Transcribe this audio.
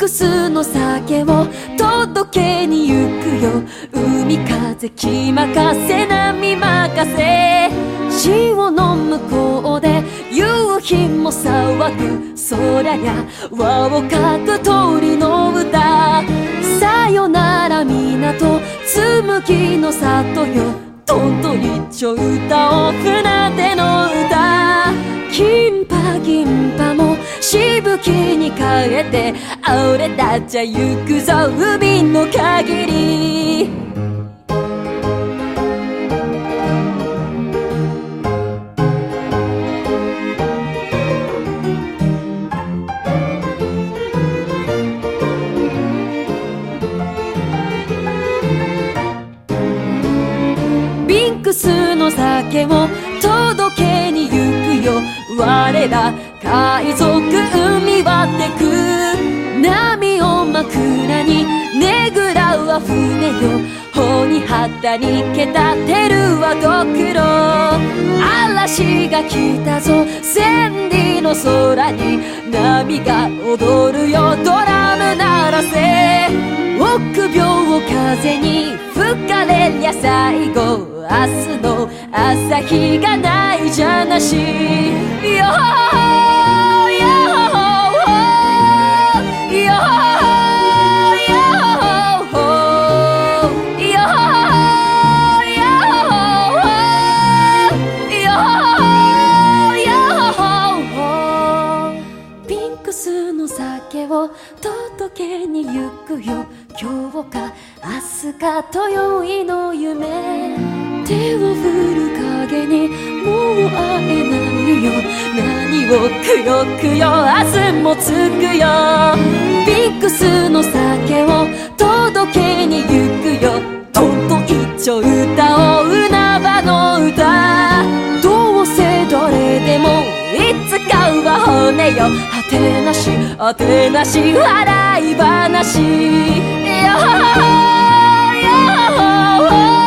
クスの酒を届けに行くよ。海風気任せ波任せ、潮の向こうで夕日も騒ぐ。そりゃや輪をかく鳥の歌。さよなら港紬の里よ。どんと一丁歌おう船出の歌。銀波銀波もしぶきに変えて、俺たちゃ行くぞ海の限り。ビンクスの酒を届けに行くよ。我ら海賊海割ってく。波を枕にねぐらうは船よ。帆に旗にけたてるはドクロ。嵐が来たぞ千里の空に、波が踊るよドラム鳴らせ。臆病を風に吹かれりゃ最後、明日の朝日がないじゃなし。よーよーよピンクスの酒を届けに行くよ。今日か明日かと宵いの夢。手を振る影にもう会えないよ。何をくよくよ明日もつくよ。ピンクスの酒を届けに行くよ。とんと一丁歌おう海原の歌。どうせどれでもいつかは骨よ。果てなし果てなし笑い話。よーよー